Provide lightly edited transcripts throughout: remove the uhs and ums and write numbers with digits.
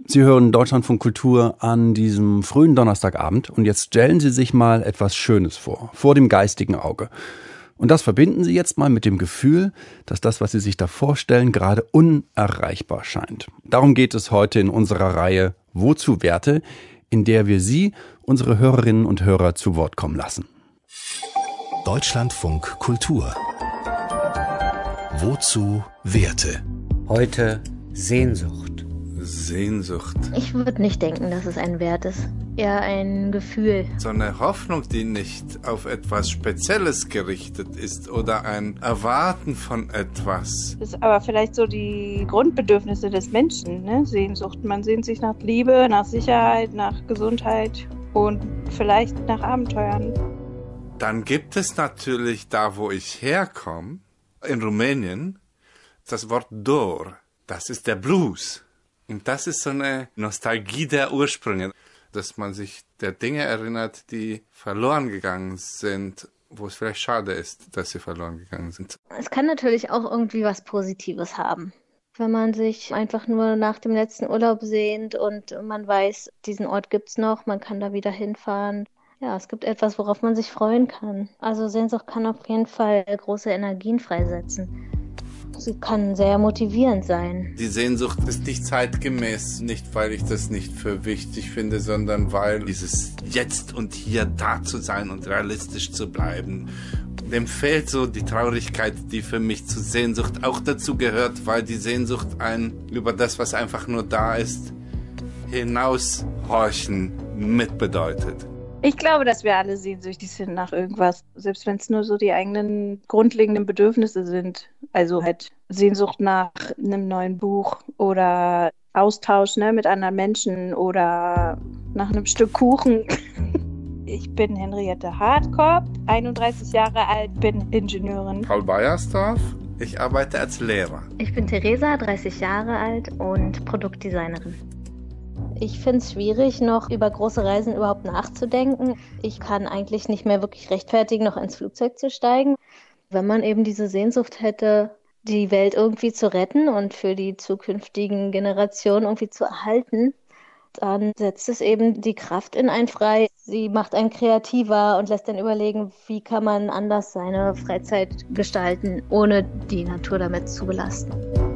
Sie hören Deutschlandfunk Kultur an diesem frühen Donnerstagabend und jetzt stellen Sie sich mal etwas Schönes vor dem geistigen Auge. Und das verbinden Sie jetzt mal mit dem Gefühl, dass das, was Sie sich da vorstellen, gerade unerreichbar scheint. Darum geht es heute in unserer Reihe Wozu Werte, in der wir Sie, unsere Hörerinnen und Hörer, zu Wort kommen lassen. Deutschlandfunk Kultur. Wozu Werte? Heute Sehnsucht. Sehnsucht. Ich würde nicht denken, dass es ein Wert ist. Eher ein Gefühl. So eine Hoffnung, die nicht auf etwas Spezielles gerichtet ist oder ein Erwarten von etwas. Das ist aber vielleicht so die Grundbedürfnisse des Menschen, ne? Sehnsucht. Man sehnt sich nach Liebe, nach Sicherheit, nach Gesundheit und vielleicht nach Abenteuern. Dann gibt es natürlich da, wo ich herkomme, in Rumänien, das Wort Dor. Das ist der Blues. Und das ist so eine Nostalgie der Ursprünge, dass man sich der Dinge erinnert, die verloren gegangen sind, wo es vielleicht schade ist, dass sie verloren gegangen sind. Es kann natürlich auch irgendwie was Positives haben. Wenn man sich einfach nur nach dem letzten Urlaub sehnt und man weiß, diesen Ort gibt's noch, man kann da wieder hinfahren. Ja, es gibt etwas, worauf man sich freuen kann. Also Sehnsucht kann auf jeden Fall große Energien freisetzen. Sie kann sehr motivierend sein. Die Sehnsucht ist nicht zeitgemäß, nicht weil ich das nicht für wichtig finde, sondern weil dieses Jetzt und Hier da zu sein und realistisch zu bleiben, dem fehlt so die Traurigkeit, die für mich zur Sehnsucht auch dazu gehört, weil die Sehnsucht über das, was einfach nur da ist, hinaushorchen mitbedeutet. Ich glaube, dass wir alle sehnsüchtig sind nach irgendwas, selbst wenn es nur so die eigenen grundlegenden Bedürfnisse sind. Also halt Sehnsucht nach einem neuen Buch oder Austausch, ne, mit anderen Menschen oder nach einem Stück Kuchen. Ich bin Henriette Hartkorb, 31 Jahre alt, bin Ingenieurin. Paul Beiersdorf, ich arbeite als Lehrer. Ich bin Theresa, 30 Jahre alt und Produktdesignerin. Ich finde es schwierig, noch über große Reisen überhaupt nachzudenken. Ich kann eigentlich nicht mehr wirklich rechtfertigen, noch ins Flugzeug zu steigen. Wenn man eben diese Sehnsucht hätte, die Welt irgendwie zu retten und für die zukünftigen Generationen irgendwie zu erhalten, dann setzt es eben die Kraft in einen frei. Sie macht einen kreativer und lässt dann überlegen, wie kann man anders seine Freizeit gestalten, ohne die Natur damit zu belasten.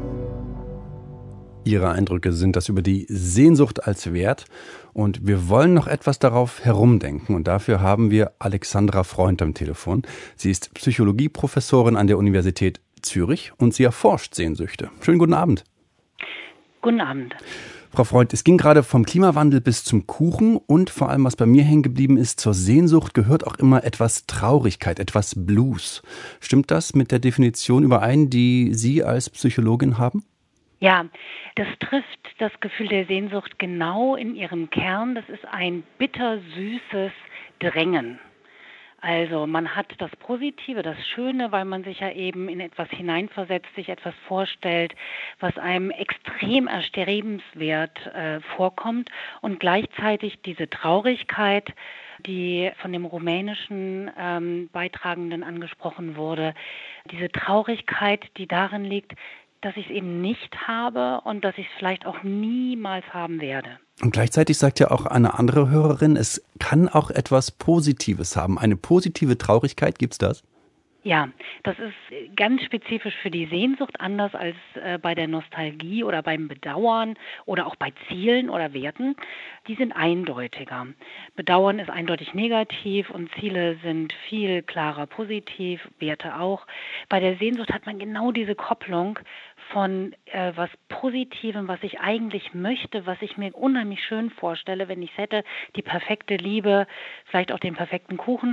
Ihre Eindrücke sind das über die Sehnsucht als Wert. Und wir wollen noch etwas darauf herumdenken. Und dafür haben wir Alexandra Freund am Telefon. Sie ist Psychologieprofessorin an der Universität Zürich und sie erforscht Sehnsüchte. Schönen guten Abend. Guten Abend. Frau Freund, es ging gerade vom Klimawandel bis zum Kuchen und vor allem, was bei mir hängen geblieben ist, zur Sehnsucht gehört auch immer etwas Traurigkeit, etwas Blues. Stimmt das mit der Definition überein, die Sie als Psychologin haben? Ja, das trifft das Gefühl der Sehnsucht genau in ihrem Kern. Das ist ein bittersüßes Drängen. Also man hat das Positive, das Schöne, weil man sich ja eben in etwas hineinversetzt, sich etwas vorstellt, was einem extrem erstrebenswert vorkommt. Und gleichzeitig diese Traurigkeit, die von dem rumänischen Beitragenden angesprochen wurde, diese Traurigkeit, die darin liegt, dass ich es eben nicht habe und dass ich es vielleicht auch niemals haben werde. Und gleichzeitig sagt ja auch eine andere Hörerin, es kann auch etwas Positives haben. Eine positive Traurigkeit, gibt's das? Ja, das ist ganz spezifisch für die Sehnsucht, anders als bei der Nostalgie oder beim Bedauern oder auch bei Zielen oder Werten. Die sind eindeutiger. Bedauern ist eindeutig negativ und Ziele sind viel klarer positiv, Werte auch. Bei der Sehnsucht hat man genau diese Kopplung von was Positivem, was ich eigentlich möchte, was ich mir unheimlich schön vorstelle, wenn ich es hätte, die perfekte Liebe, vielleicht auch den perfekten Kuchen.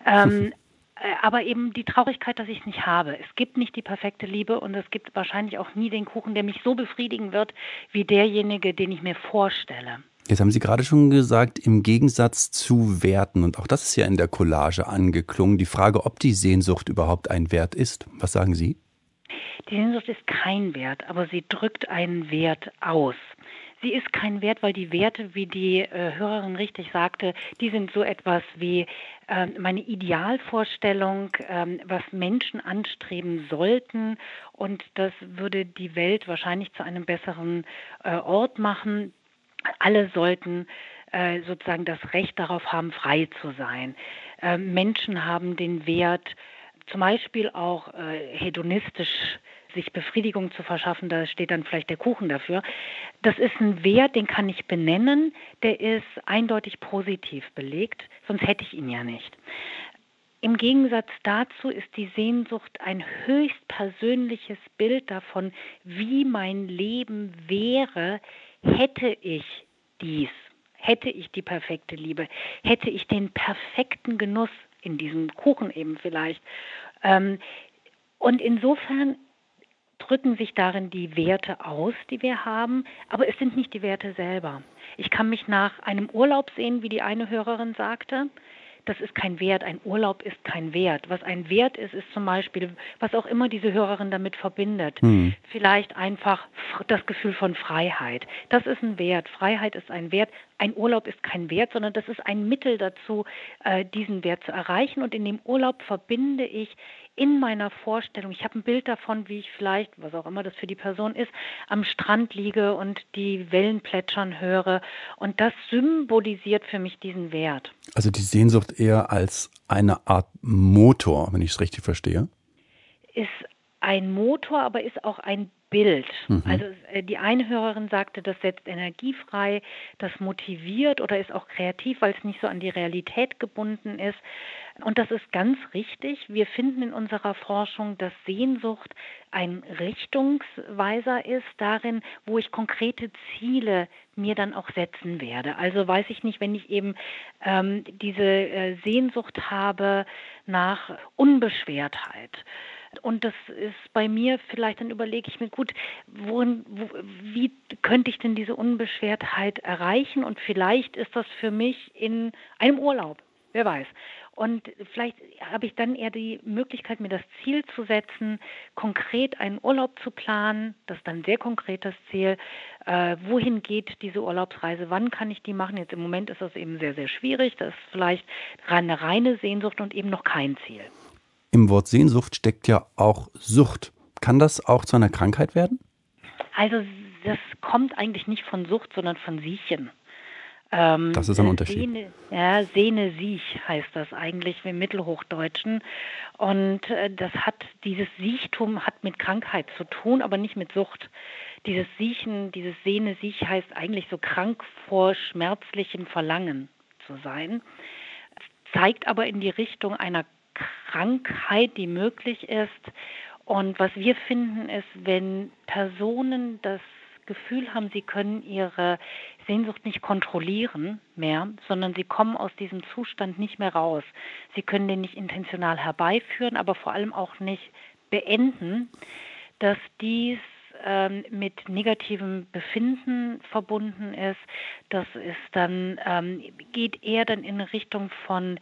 Aber eben die Traurigkeit, dass ich es nicht habe. Es gibt nicht die perfekte Liebe und es gibt wahrscheinlich auch nie den Kuchen, der mich so befriedigen wird, wie derjenige, den ich mir vorstelle. Jetzt haben Sie gerade schon gesagt, im Gegensatz zu Werten, und auch das ist ja in der Collage angeklungen, die Frage, ob die Sehnsucht überhaupt ein Wert ist. Was sagen Sie? Die Sehnsucht ist kein Wert, aber sie drückt einen Wert aus. Sie ist kein Wert, weil die Werte, wie die Hörerin richtig sagte, die sind so etwas wie meine Idealvorstellung, was Menschen anstreben sollten, und das würde die Welt wahrscheinlich zu einem besseren Ort machen. Alle sollten sozusagen das Recht darauf haben, frei zu sein. Menschen haben den Wert, zum Beispiel auch hedonistisch sich Befriedigung zu verschaffen, da steht dann vielleicht der Kuchen dafür. Das ist ein Wert, den kann ich benennen, der ist eindeutig positiv belegt, sonst hätte ich ihn ja nicht. Im Gegensatz dazu ist die Sehnsucht ein höchst persönliches Bild davon, wie mein Leben wäre, hätte ich dies, hätte ich die perfekte Liebe, hätte ich den perfekten Genuss in diesem Kuchen eben vielleicht. Und insofern drücken sich darin die Werte aus, die wir haben, aber es sind nicht die Werte selber. Ich kann mich nach einem Urlaub sehen, wie die eine Hörerin sagte. Das ist kein Wert, ein Urlaub ist kein Wert. Was ein Wert ist, ist zum Beispiel, was auch immer diese Hörerin damit verbindet. Vielleicht einfach das Gefühl von Freiheit. Das ist ein Wert. Freiheit ist ein Wert. Ein Urlaub ist kein Wert, sondern das ist ein Mittel dazu, diesen Wert zu erreichen. Und in dem Urlaub verbinde ich in meiner Vorstellung, ich habe ein Bild davon, wie ich vielleicht, was auch immer das für die Person ist, am Strand liege und die Wellen plätschern höre. Und das symbolisiert für mich diesen Wert. Also die Sehnsucht eher als eine Art Motor, wenn ich es richtig verstehe? Ist ein Motor, aber ist auch ein Bild. Also die eine Hörerin sagte, das setzt Energie frei, das motiviert oder ist auch kreativ, weil es nicht so an die Realität gebunden ist. Und das ist ganz richtig. Wir finden in unserer Forschung, dass Sehnsucht ein Richtungsweiser ist darin, wo ich konkrete Ziele mir dann auch setzen werde. Also weiß ich nicht, wenn ich eben diese Sehnsucht habe nach Unbeschwertheit. Und das ist bei mir, vielleicht dann überlege ich mir, gut, wie könnte ich denn diese Unbeschwertheit erreichen? Und vielleicht ist das für mich in einem Urlaub, wer weiß. Und vielleicht habe ich dann eher die Möglichkeit, mir das Ziel zu setzen, konkret einen Urlaub zu planen. Das ist dann ein sehr konkretes Ziel. Wohin geht diese Urlaubsreise? Wann kann ich die machen? Jetzt im Moment ist das eben sehr, sehr schwierig. Das ist vielleicht eine reine Sehnsucht und eben noch kein Ziel. Im Wort Sehnsucht steckt ja auch Sucht. Kann das auch zu einer Krankheit werden? Also das kommt eigentlich nicht von Sucht, sondern von Siechen. Das ist ein Unterschied. Sehne Siech heißt das eigentlich im Mittelhochdeutschen. Und dieses Siechtum hat mit Krankheit zu tun, aber nicht mit Sucht. Dieses Siechen, dieses Sehne Siech heißt eigentlich so krank vor schmerzlichem Verlangen zu sein. Zeigt aber in die Richtung einer Krankheit, die möglich ist. Und was wir finden ist, wenn Personen das Gefühl haben, sie können ihre Sehnsucht nicht kontrollieren mehr, sondern sie kommen aus diesem Zustand nicht mehr raus. Sie können den nicht intentional herbeiführen, aber vor allem auch nicht beenden, dass dies mit negativem Befinden verbunden ist. Das ist dann geht eher dann in Richtung von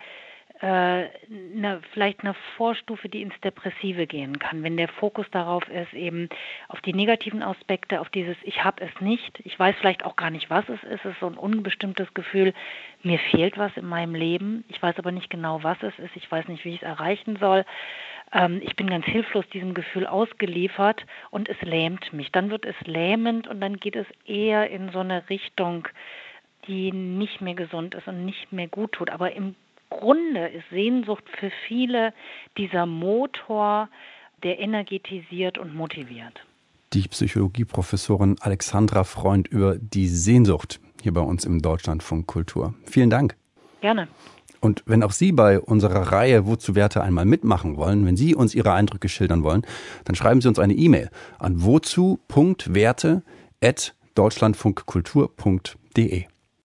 vielleicht eine Vorstufe, die ins Depressive gehen kann, wenn der Fokus darauf ist, eben auf die negativen Aspekte, auf dieses ich habe es nicht, ich weiß vielleicht auch gar nicht, was es ist so ein unbestimmtes Gefühl, mir fehlt was in meinem Leben, ich weiß aber nicht genau, was es ist, ich weiß nicht, wie ich es erreichen soll, ich bin ganz hilflos diesem Gefühl ausgeliefert und es lähmt mich. Dann wird es lähmend und dann geht es eher in so eine Richtung, die nicht mehr gesund ist und nicht mehr gut tut, aber im Grunde ist Sehnsucht für viele dieser Motor, der energetisiert und motiviert. Die Psychologieprofessorin Alexandra Freund über die Sehnsucht hier bei uns im Deutschlandfunk Kultur. Vielen Dank. Gerne. Und wenn auch Sie bei unserer Reihe Wozu Werte einmal mitmachen wollen, wenn Sie uns Ihre Eindrücke schildern wollen, dann schreiben Sie uns eine E-Mail an wozu.werte@deutschlandfunkkultur.de.